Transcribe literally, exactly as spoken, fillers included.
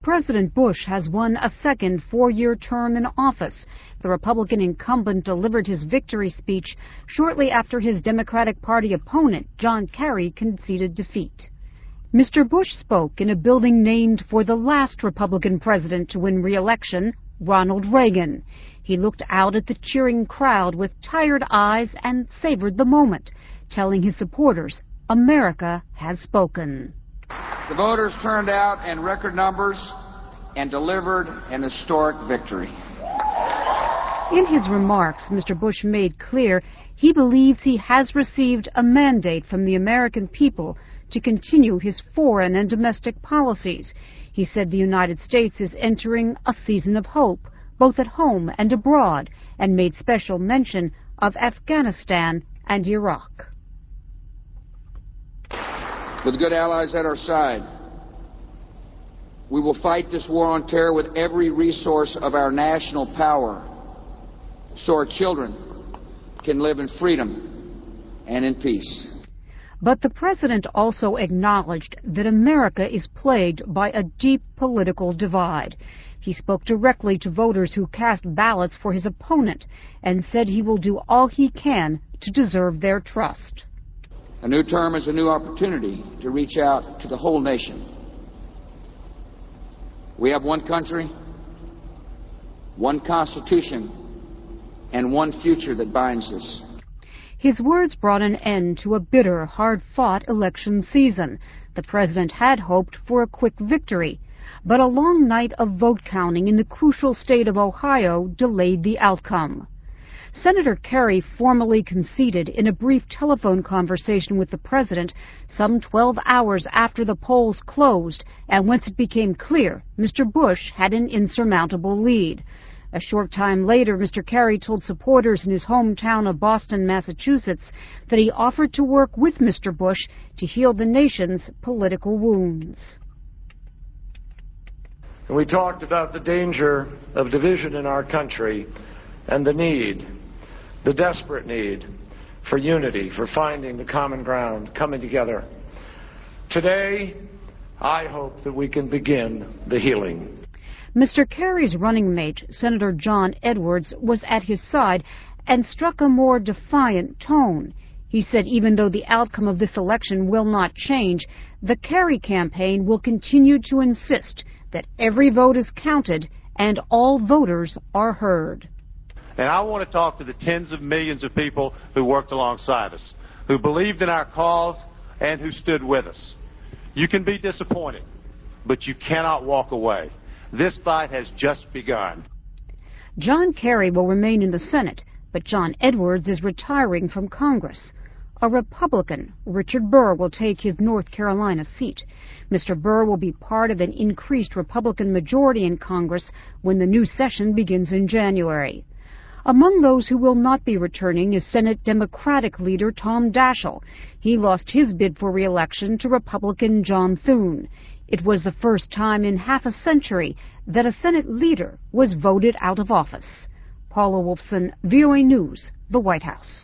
President Bush has won a second four-year term in office. The Republican incumbent delivered his victory speech shortly after his Democratic Party opponent, John Kerry, conceded defeat. Mister Bush spoke in a building named for the last Republican president to win re-election, Ronald Reagan. He looked out at the cheering crowd with tired eyes and savored the moment, telling his supporters, "America has spoken." The voters turned out in record numbers and delivered an historic victory. In his remarks, Mister Bush made clear he believes he has received a mandate from the American people to continue his foreign and domestic policies. He said the United States is entering a season of hope, both at home and abroad, and made special mention of Afghanistan and Iraq. With good allies at our side, we will fight this war on terror with every resource of our national power so our children can live in freedom and in peace. But the president also acknowledged that America is plagued by a deep political divide. He spoke directly to voters who cast ballots for his opponent and said he will do all he can to deserve their trust. A new term is a new opportunity to reach out to the whole nation. We have one country, one Constitution, and one future that binds us. His words brought an end to a bitter, hard-fought election season. The president had hoped for a quick victory, but a long night of vote counting in the crucial state of Ohio delayed the outcome. Senator Kerry formally conceded in a brief telephone conversation with the president some twelve hours after the polls closed, and once it became clear Mister Bush had an insurmountable lead. A short time later, Mister Kerry told supporters in his hometown of Boston, Massachusetts, that he offered to work with Mister Bush to heal the nation's political wounds. And we talked about the danger of division in our country and the need, the desperate need for unity, for finding the common ground, coming together. Today, I hope that we can begin the healing. Mister Kerry's running mate, Senator John Edwards, was at his side and struck a more defiant tone. He said even though the outcome of this election will not change, the Kerry campaign will continue to insist that every vote is counted and all voters are heard. And I want to talk to the tens of millions of people who worked alongside us, who believed in our cause and who stood with us. You can be disappointed, but you cannot walk away. This fight has just begun. John Kerry will remain in the Senate, but John Edwards is retiring from Congress. A Republican, Richard Burr, will take his North Carolina seat. Mister Burr will be part of an increased Republican majority in Congress when the new session begins in January. Among those who will not be returning is Senate Democratic leader Tom Daschle. He lost his bid for re-election to Republican John Thune. It was the first time in half a century that a Senate leader was voted out of office. Paula Wolfson, V O A News, the White House.